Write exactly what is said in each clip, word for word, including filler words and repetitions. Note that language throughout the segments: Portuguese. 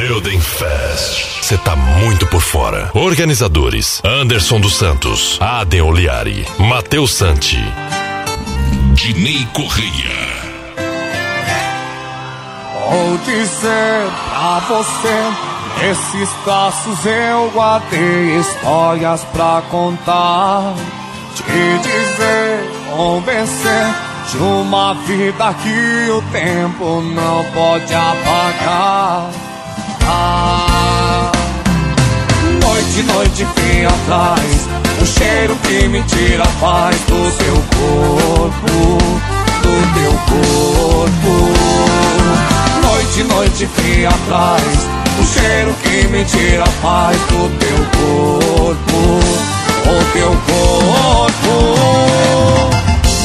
Freudenfest. Você tá muito por fora. Organizadores: Anderson dos Santos, Aden Oliari, Matheus Santi, Dinei Correia. Vou dizer pra você, nesses braços eu guardei histórias pra contar. Te dizer, convencer de uma vida que o tempo não pode apagar. Ah, noite, noite, fim atrás, o cheiro que me tira a paz do seu corpo, do teu corpo. Noite, noite, fim atrás, o cheiro que me tira a paz do teu corpo, o teu corpo.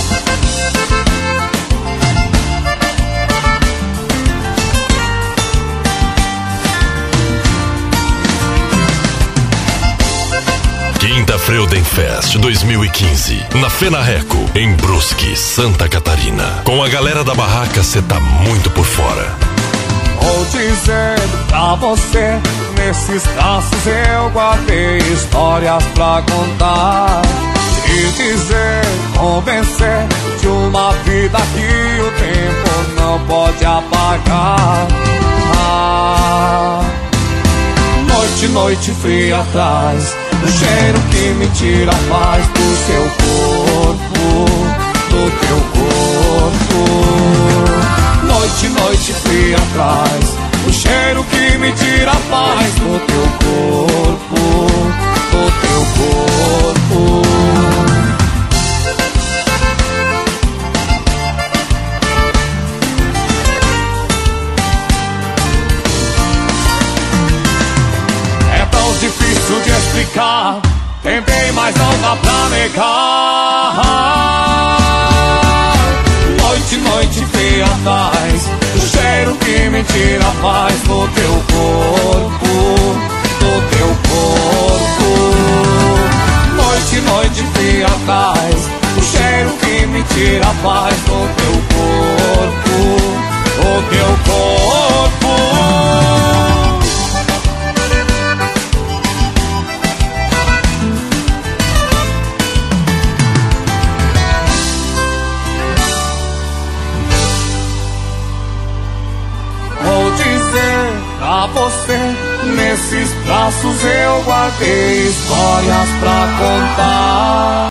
Quinta Freudenfest dois mil e quinze, na Fenarreco, em Brusque, Santa Catarina. Com a galera da barraca, cê tá muito por fora. Vou dizer pra você, nesses traços eu guardei histórias pra contar. Te dizer, convencer de uma vida que o tempo não pode apagar. Ah, noite, noite fria atrás, o cheiro que me tira a paz do seu corpo, do teu corpo. Noite, noite fria atrás, o cheiro que me tira a paz do teu corpo, do teu corpo. É tão difícil de explicar, tentei, mas não dá pra negar. Noite, noite fria atrás, o cheiro que me tira a paz do teu corpo, do teu corpo. Noite, noite fria atrás, o cheiro que me tira a paz do teu corpo, do teu corpo. Pra você, nesses braços eu guardei histórias pra contar.